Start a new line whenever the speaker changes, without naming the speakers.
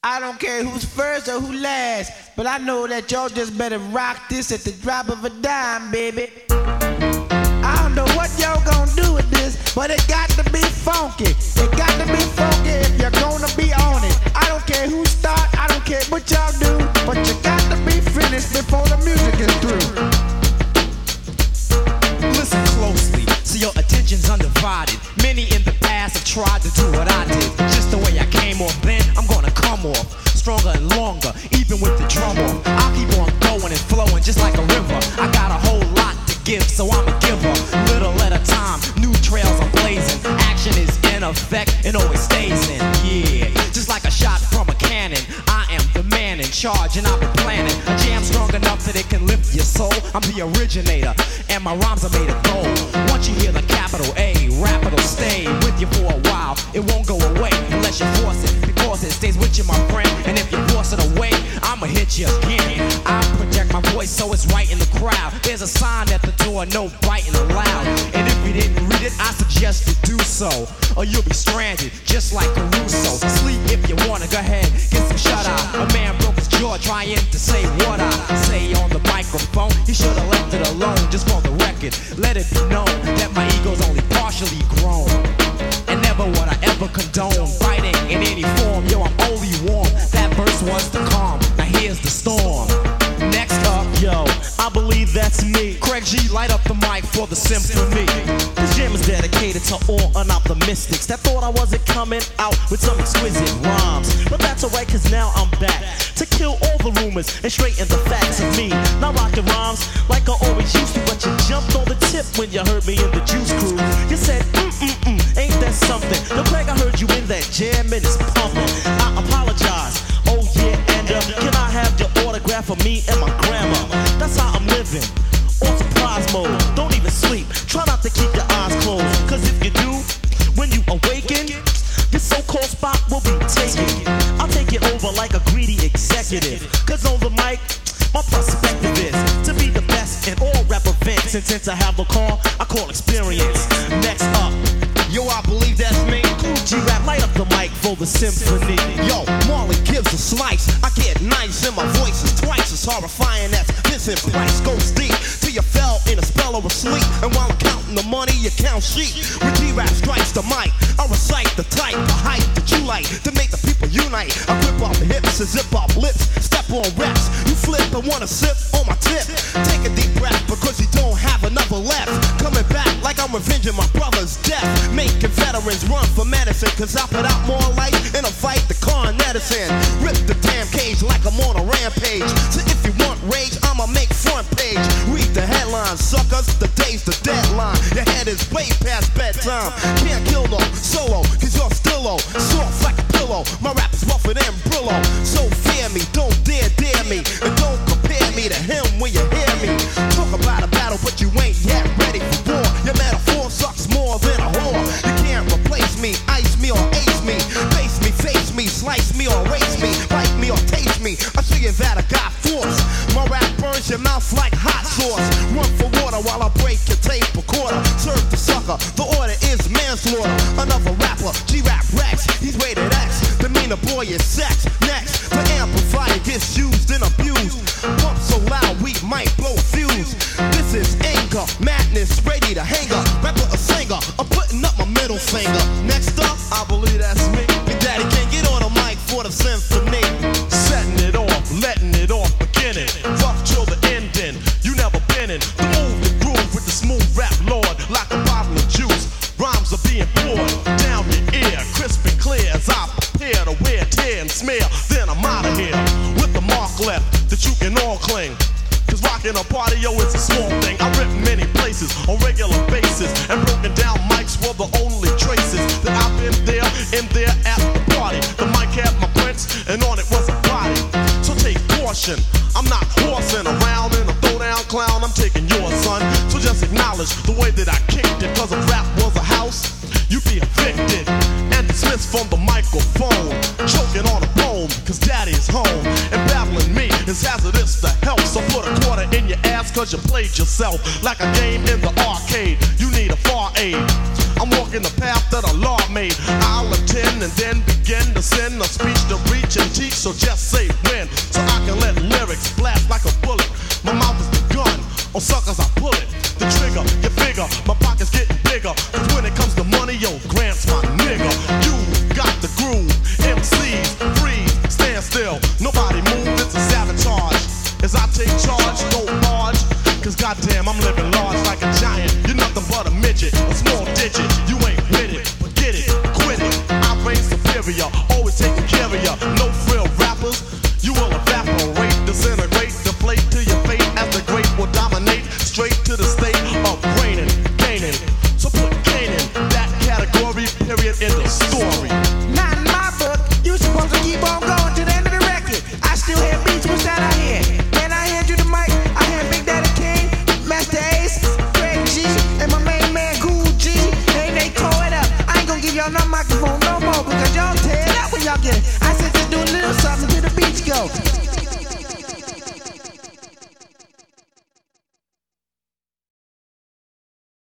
I don't care who's first or who last, but I know that y'all just better rock this at the drop of a dime, baby. I don't know what y'all gonna do with this, but it got to be funky. It got to be funky if you're gonna be on it. I don't care who start, I don't care what y'all do, but you got to be finished before the music is through.
Listen closely, so your attention's undivided. Many in the past have tried to do what I did. Just the way I came off then, I'm gonna come off stronger and longer, even with the drum off. I'll keep on going and flowing just like a river. I got a whole lot to give, so I'm a giver. Little at a time, new trails are blazing. Action is in effect and always stays in. Yeah, just like a shot from a cannon. I am the man in charge and I've been planning a jam strong enough that it can lift your soul. I'm the originator and my rhymes are made of gold. Once you hear the capital A, rap it'll stay with you for a while. It won't go away unless you force it, because it stays with you, my friend. And if you force it away, I'ma hit you again. I project my voice so it's right in the crowd. There's a sign at the door, no biting allowed. And if you didn't read it, I suggest you do so, or you'll be stranded just like Caruso. Sleep if you wanna, go ahead, get some shut eye. A man broke his jaw trying to say what I say on the microphone. He should've left it alone, just for the record. Let it be known that my ego's only partially grown. And never would I ever condone fighting in any form. Yo, I'm only warm. That verse was the calm. Now here's the storm. Next up,
yo, I believe that's me.
Craig G, light up the mic for the symphony.
This jam is dedicated to all unoptimistics that thought I wasn't coming out with some exquisite rhymes. But that's alright, cause now I'm back to kill all the rumors and straighten the facts of me. Now rockin' rhymes like I always used to, but you jumped on the tip when you heard me in the Juice Crew. You said, ain't that something? Yo, Craig, I heard you in that jam and it's pumping. I apologize. Oh yeah, and can I have your autograph for me and my grandma? That's how I'm living, on surprise mode. Don't even sleep, try not to keep your eyes closed, cause if you do, when you awaken, your so-called spot will be taken. I'll take it over like a greedy executive, cause on the mic, my perspective is to be the best in all rap events. And since I have the call, I call experience. Next up,
yo, I believe that's me.
Cool G-Rap, light up the mic for the symphony.
Yo, Marley gives a slice. I get nice and my voice is twice as horrifying as Vincent Price. Goes deep till you fell in a spell of sleep. And while I'm counting the money, you count sheep. When G-Rap strikes the mic, I recite the type, the height that you like to make the people unite. I grip off the hips and zip off lips. Step on reps. You flip and wanna sip on my tip. Take a deep breath because you don't have another left. Coming back like I'm revenging my brother's death. Making veterans run for medicine, cause I put out more light in a fight the Con Edison. Rip the damn cage like I'm on a rampage. So if you want rage, I'ma make front page. Read the headlines, suckers, the day's the deadline. Your head is way past bedtime. Can't kill no solo, cause you're still low. Soft like a pillow, my rap is rougher than Brillo. So fear me, don't dare me. And don't compare me to him when you hear me. Talk about a battle, but you ain't yet ready for war. Your metaphor sucks more than a whore. You can't replace me, ice me or ace me. Face me, slice me or race me. Bite me or taste me, I show you that I got force. My rap burns your mouth like hot sauce. Run for water while I break your tape recorder. Serve the sucker, the order is manslaughter. Another rapper, G-Rap Rex, he's rated X. The meaner boy is sex. Next, the amplifier gets used and abused. Pump so loud we might blow a fuse. This is anger, madness, ready to hang up. Rapper or singer, I'm putting up my middle finger. Next up, I believe that's me. Big Daddy can't get on a mic for the symphony.
setting it off, letting it off, beginning. Rough till the ending, you never been in. The move, the groove with the smooth rap lord. Like a bottle of juice, rhymes are being poured down your ear, crisp and clear as I prepare to wear, tear and smear. Then I'm out of here with the mark left that you can all cling. Cause rockin' a party, yo, it's a small thing. I rip many places on regular basis, and broken down mics were the only traces that I've been there, in there at the party. The mic had my prints, and on it was a body. So take caution, I'm not horsing around in a throwdown clown. I'm taking yours, son. So just acknowledge the way that I kicked it. Cause if rap was a house, you'd be evicted and dismissed from the microphone. Choking on a bone, cause daddy's home. And battling me is hazardous to health. So put a quarter in your ass cause you played yourself. Like a game in the arcade, you need a far aid. I'm walking the path that a law made. I'll attend and then begin to send a speech to reach and teach so just say when, so I can let lyrics blast like a bullet. My mouth is the gun, on suckers I pull it. The trigger, you figure, my pocket's getting bigger. Cause when it comes to money, yo, Grant's my nigga. You got the groove, MCs, freeze, stand still. Nobody move, it's a sabotage. As I take charge, don't barge. Cause goddamn, I'm living large like a giant. You're nothing but a midget, a small digit. You ain't with it, forget it, quit it. I reign superior, always taking care of ya. No frill rappers, you will evaporate, disintegrate, deflate to your fate as the great will dominate. Straight to the state of reigning, gaining. So put Cain in that category, period, in the story.
Not in my book. You supposed to keep on going to the end of the record. I still hear beats, what's that I hear? Then I hand you the mic, I hear Big Daddy King, Master Ace, Greg G, and my main man Cool G. Hey, they tore it up. I ain't gonna give y'all no microphone no more because y'all tear it up when y'all get it. I said just do a little something till the beats go.